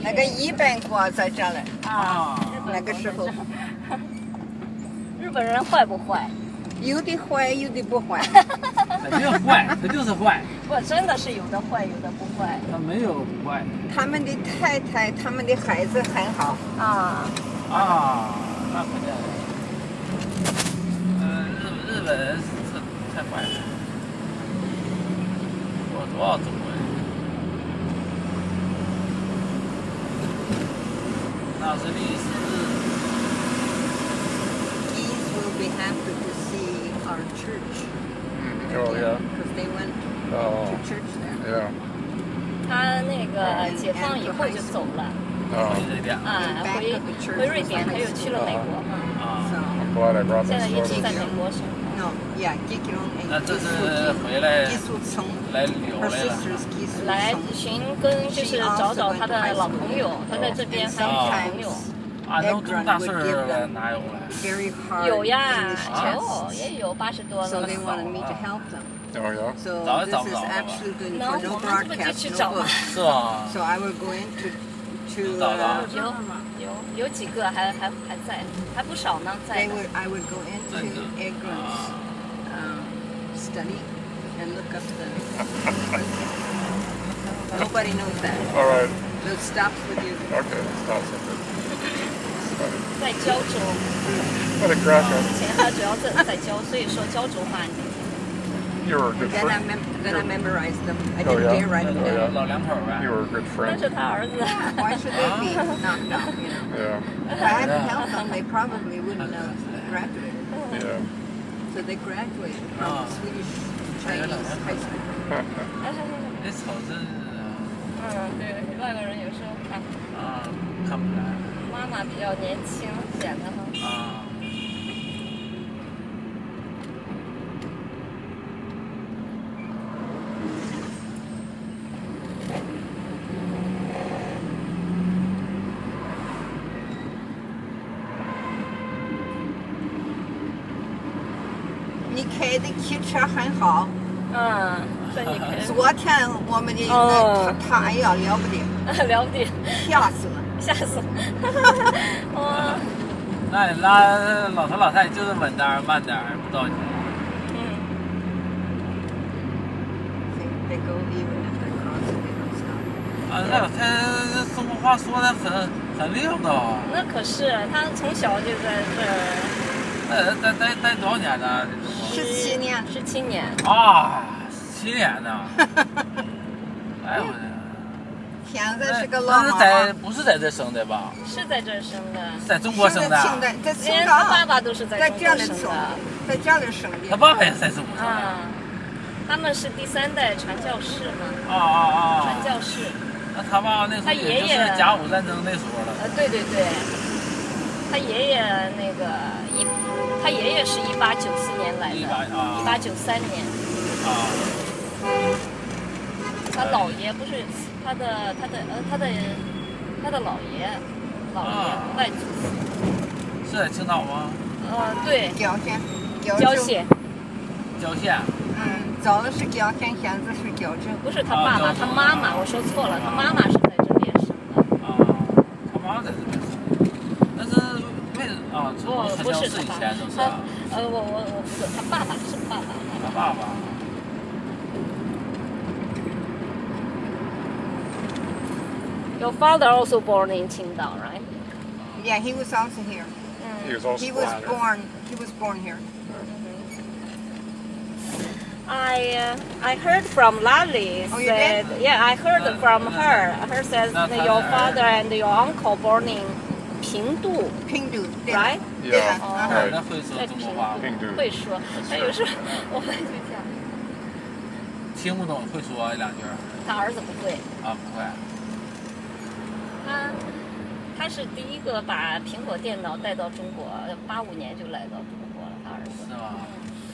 那个100个在这嘞啊， 那个时候。 日本人坏不坏？ 有的坏，有的不坏。 他没有坏，他就是坏。 不，真的是有的坏，有的不坏。 他没有不坏。 他们的太太，他们的孩子很好。 啊。 啊，那肯定。日本人是太坏了。多少中国人？那是历史。 Kids will be happy to see our church. Oh yeah. Because they went Oh. to church there. Yeah. 他那个解放以后就走了。 Oh. 回瑞典。 啊，回瑞典，他又去了美国嘛。 So I'm glad I brought 现在 this 一直 photo. 在美国生活。 no, yeah, 那这是回来寄宿村来旅游 her 来了。 sister's 寄宿来村。 寻根，就是找他的老朋友，他在这边还有好朋友。 啊，能这么大岁数了哪有了？ Very hard 有呀， English 有 tests. 也有80多 So 了。 they wanted me to help them. Oh yeah. So 早也 this 找不 is 着了吧？ absolutely 能， for 我 no 们这不就 broadcast, 去 no 找吗？ book. 是吧？ So I will go in to 找到。 有几个还在，还不少呢，在 they 的。 would I would go into Egron's study and look up the. Nobody knows that. All right. Those stops with you. Okay. Stop something. 在胶州， What a crack 之前他主要在胶，所以说胶州话你。 You were a good Then friend. then I memorized them. I Oh, didn't yeah? dare write them Oh, down. yeah. 老两口呗。 You were a good 那 friend. 是他儿子。 Why should they be knocked out? You know. Yeah. If I hadn't helped them, they probably wouldn't have graduated. Yeah. So they graduated from Swedish Chinese high school. 那瞅着对，外国人有时候看看不出来。 妈妈比较年轻，显得哈。 啊。 你开的汽车很好。 这你可以昨天我们的他哎呀了不得， 了不得， 吓死了。 吓死了。哇。 那你拉老头老太太就是稳点儿慢点儿，不着急。 They go even if they're crossing, they don't stop. 啊，那老太太中国话说的很溜的。 那可是他从小就在这儿。 待多少年呢 ？17年。 17年。 啊，17年呢。哎我的。 现在是个老妈妈。 不是在这生的吧？ 是在这儿生的。 在中国生的。 在青连岛。 他爸爸都是在中国生的。 在家里生的。 他爸爸也在中国生的。 他们是第3代传教士嘛。传教士。 那他爸那时候也就是甲午战争那时候了。 对对对。他爷爷那个他爷爷是1894年来的，1893年。他姥爷不是他的姥爷外祖。 是在青岛吗？ 对。 郊县。早的是郊县，现在是郊镇。 不是他爸爸，他妈妈，我说错了，他妈妈是在这边生的。 他妈在这边生。但是不是他爸，我不是他爸爸是爸爸。 他爸爸。 Your father also born in Qingdao, right? Yeah, he was also here. He was also He was born here. I heard from Lali said, yeah, I heard from her. Her says that your father and your uncle born in Pingdu, right? Yeah. 那会说中国话。 会说，但有时候我们就讲。 听不懂，会说2句。 他儿子不会。 不会。 他是第一个把苹果电脑带到中国，85年就来到中国了，他儿子。 是吗？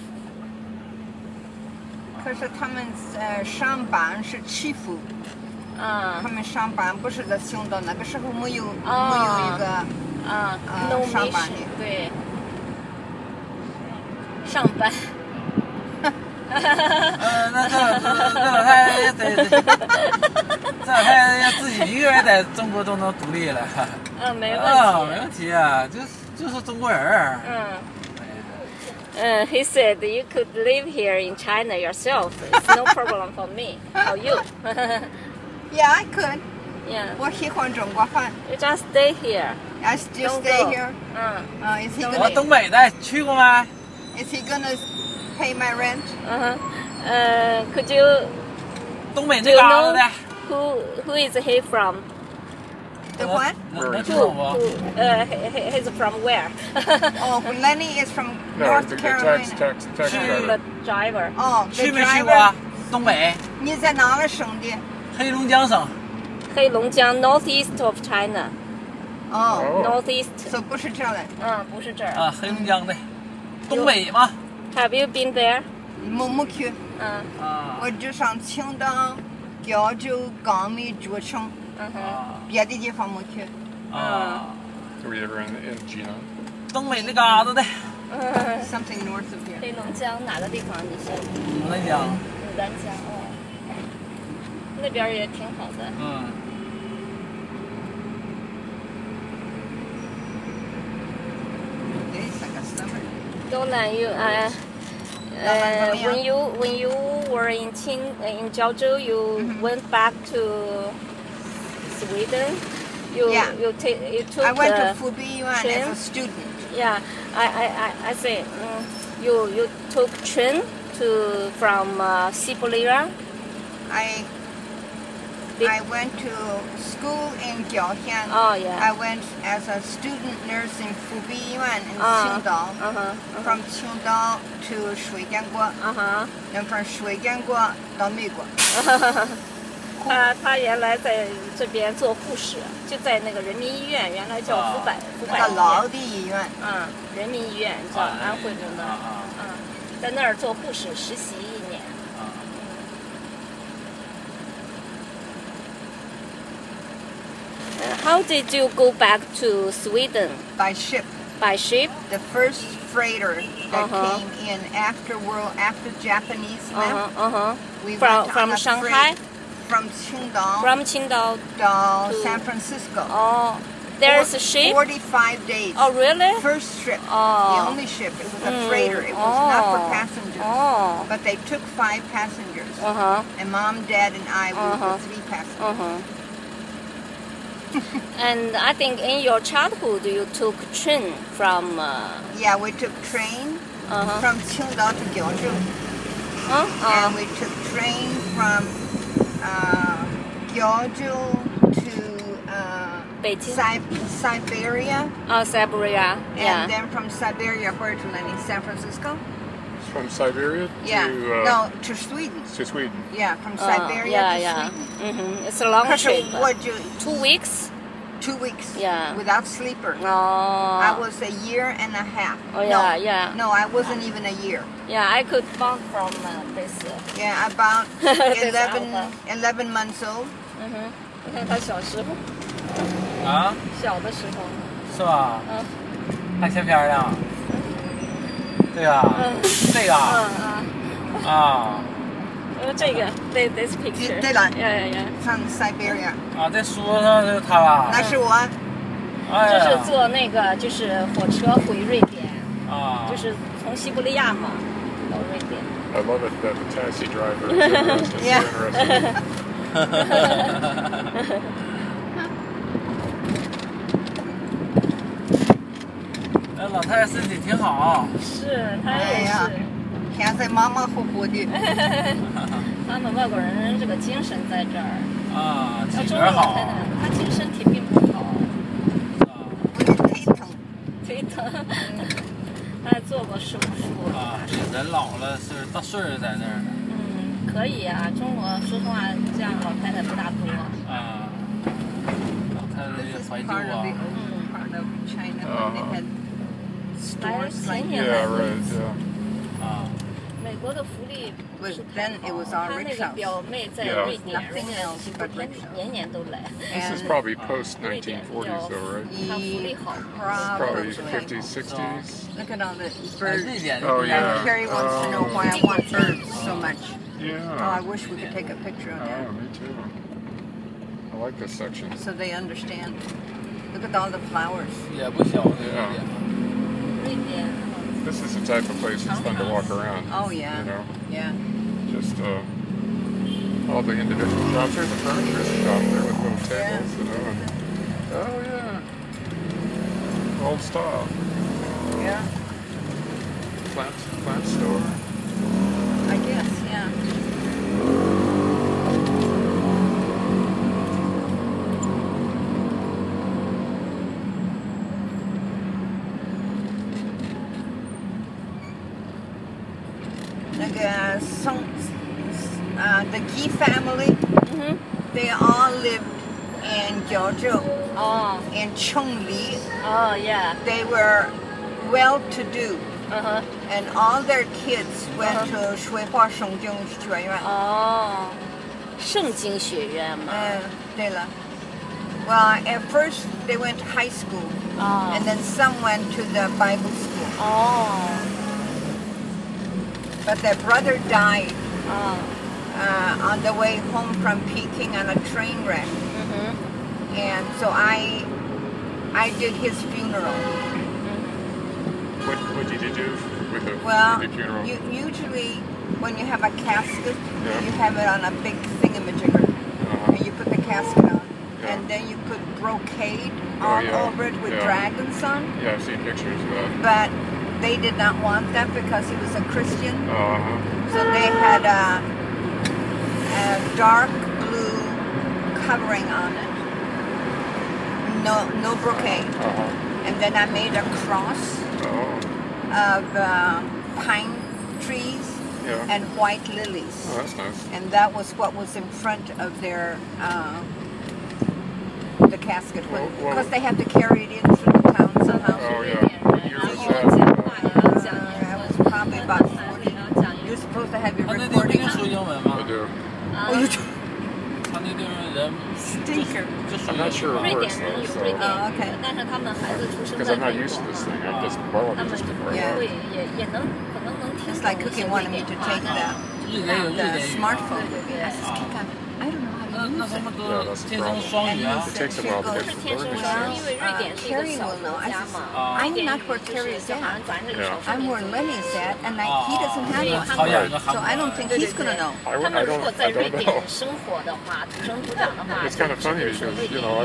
可是他们上班是欺负。他们上班不是在青岛，那个时候没有一个上班的。 对。上班。 那老太太这老太太要自己一个人在中国都能独立了。 没问题。 没问题啊，就是中国人。 He said you could live here in China yourself. It's no problem for me. For you. Yeah, I could. Yeah. 我喜欢中国饭。 You just stay here. I just stay here. Is he gonna? 我东北的去过吗 Is he gonna pay my rent? Could you? 东北那嘎达的。 Who is he from? The what? 能知道不？ He's from where? Oh, Lenny is from No, North the Carolina. taxi The driver. driver. Oh, 去 the 没去 driver. 过东北？ 你在哪个省的？ 黑龙江省。 黑龙江 northeast of China. Oh, Northeast. so 不是这儿的。 不是这儿。 啊，黑龙江的，东北嘛。 Have you been there? 没去。我就上青岛、胶州、江美、竹城，别的地方没去。 Were you ever in Jinan? 东北那嘎达的。 Something north of here. 黑龙江哪个地方？你是？ 牡丹江。 牡丹江那边也挺好的。 It's like a summer. Dolan, when you were in Jiaozhou, you went back to Sweden. You took I went to Fubi Yuan as a student. Yeah, I say you took train from Siberia. I went to school in Jiaotian. Oh yeah. I went as a student nurse in Fubi Yuan in Qingdao. From Qingdao to Shuijianguo. Then from Shuijianguo 到美国。 他原来在这边做护士，就在那个人民医院，原来叫福百老的医院。 人民医院叫安徽中的。在那儿做护士实习1年。How did you go back to Sweden? By ship. By ship? The first freighter that came in after Japanese left. We went from Shanghai? From Qingdao. From Qingdao to San Francisco. Oh, there's a ship? 45 days. Oh, really? First trip. The only ship. It was a freighter. It was not for passengers. But they took 5 passengers. And Mom, Dad, and I were the 3 passengers. And I think in your childhood you took train from... Yeah, we took train from Qingdao to Jiaozhou. And we took train from Jiaozhou to Siberia. Oh, Siberia. And then from Siberia, where to Lenny? San Francisco? From Siberia to... to Sweden. To Sweden. Yeah, from Siberia to Sweden. It's a long trip. 2 weeks? 2 weeks. Yeah. Without sleeper. I was a year and a half. Oh, yeah. No, I wasn't even a year. Yeah, I could bound from this. Yeah, about 11 months old. 你看他小时候。小的时候。 是吧？拍切片呢？对啊。这个这个 this picture。 对了。 Yeah. From Siberia. 这书上是他吧？ 那是我。 这是坐那个就是火车回瑞典。就是从西伯利亚嘛到瑞典。 I love it that the taxi driver is interested. Yeah. Interesting. 老太太身体挺好。 是，她也是。 现在马马虎虎的。 他们外国人这个精神在这儿。 体格好。 她其实身体并不好。腿疼。她还做过手术。 人老了到岁数在那儿。 可以啊，中国说实话这样老太太不大多。 老太太也怀旧啊。 美国的福利不是太好。 他那个表妹在瑞典，年年都来。 This is probably post 1940s, though, right? 他福利好。 Probably 50s, 60s. Look at all the birds. Oh yeah. Carrie wants to know why I want birds so much. Yeah. Oh, I wish we could take a picture of that. Oh, me too. 啊，这人老了岁数到岁数在那儿。 Yeah. 他 like this section. So they understand. Look at all the flowers. 也不小的 This is the type of place that's fun to walk around. Oh yeah. You know, Yeah. just all the individual shops. There's a furniture shop there with little tables. You know. And, oh yeah. Old style. Yeah. Plant store. I guess. Yeah. The Gee family, they all lived in Jiaozhou, in Chongli. Oh, yeah. They were well-to-do, and all their kids went to Shuihua Shengjing 学院. 哦，圣经学院嘛。 对了. Well, at first they went to high school, and then some went to the Bible school. Oh. But their brother died on the way home from Peking on a train wreck. And so I did his funeral. What did you do with the funeral? Usually when you have a casket, you have it on a big thingamajigger. And you put the casket on. And then you put brocade all over it with dragons on. Yeah, I've seen pictures of that. But they did not want that because he was a Christian. So they had a dark blue covering on it. No brocade. And then I made a cross of pine trees and white lilies. Oh, that's nice. And that was what was in front of their the casket, because they had to carry it in through the town somehow. Oh yeah. What year was that? It was probably about 40. You're supposed to have your recording on. I do. Oh, you do? Stinker. I'm not sure it works though. So. Oh, okay. Because I'm not used to this thing. I've just borrowed it just to borrow it. It's like Cookie wanted me to take the smartphone. I don't know how to use it. Yeah, that's the problem. It takes a while to get the learning sense. Carrie will know. I'm not where Carrie is at. I'm where Lenny is at, and he doesn't have one. So I don't think he's going to know. I don't know. It's kind of funny because, you know,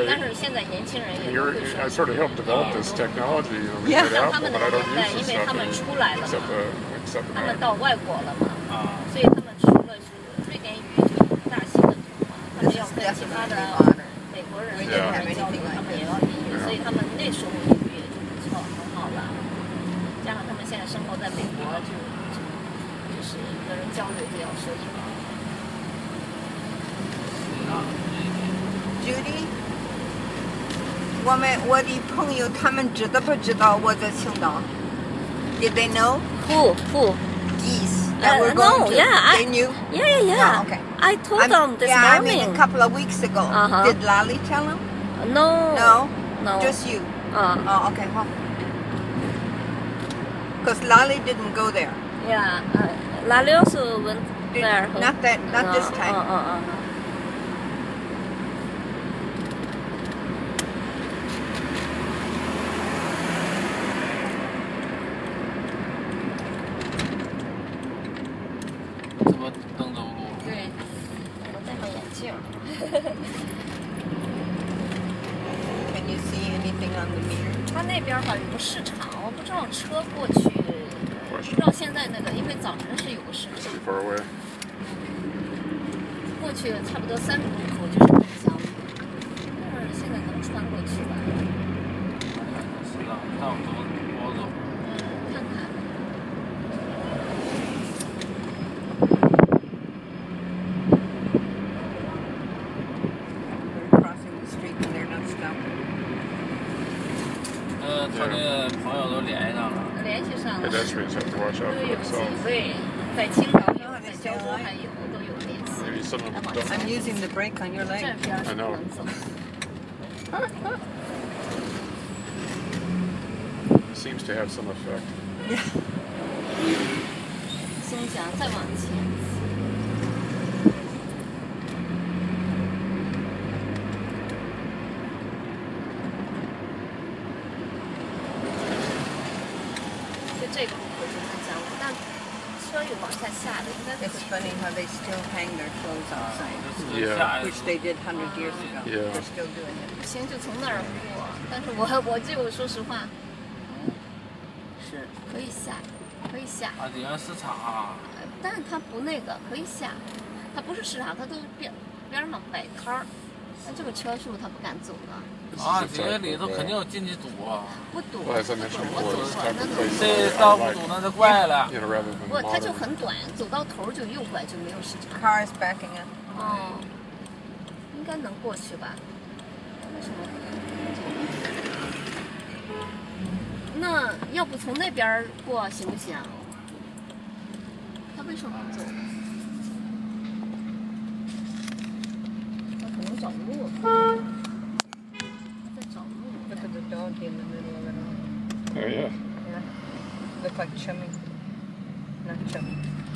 I sort of helped develop this technology, you know, we get out, but I don't use this stuff except for that. This is definitely modern. We didn't have anything like this. 所以他们那时候英语也就不错，很好了。加上他们现在生活在美国，就是跟人交流就要说英语。 Judy，我的朋友他们知道不知道我在青岛 ？Did they know? Who? Geese that we're going to. They knew. Yeah. Oh, okay. I told them this I morning. mean a couple of weeks ago. Did Lali tell them? No. Just you. Oh, okay. Well, because Lali didn't go there. Yeah. Lali also went there. Not this time. Can you see anything on the mirror? 它那边好像有个市场，我不知道车过去，不知道现在那个，因为早晨是有个市场，过去差不多30路口就是很乡，但是现在能穿过去吧？看看。 Crossing the street and they're not stopped. 他那个朋友都联系上了。 联系上了。 Pedestrians have to watch out for 有 themselves. 几位在青岛有，在胶州还有都有联系。 Maybe some of them don't. I'm using the brake on your 这 leg. 边是不能走。 Seems to have some effect. Yeah. 松江再往前。 这个路口就很讲究，但车又往下下的，应该是。 It's funny how they still hang their clothes outside. Yeah. Which they did 100 years ago. Yeah. They're still doing it. 不行，就从那儿过。但是我就说实话，是可以下，可以下。 啊，底下市场。 但是它不那个，可以下，它不是市场，它都是边上摆摊儿。那这个车是不是他不敢走呢？ 啊，这个里头肯定有进去堵啊。 不堵， Well, as I mentioned before, this type of place 这到不堵那就怪了。 you know, rather than 不，它就 modern. 很短，走到头就右拐就没有市场。 Cars backing up. 哦，应该能过去吧？为什么？那要不从那边过行不行？他为什么不走？他可能找路。在找路。 Look at the dog in the middle of it all. Oh, yeah. Yeah. Look like Chummy. Not Chummy.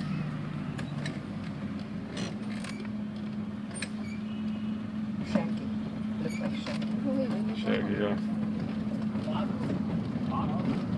Shaggy. Look like Shaggy. Shaggy, yeah.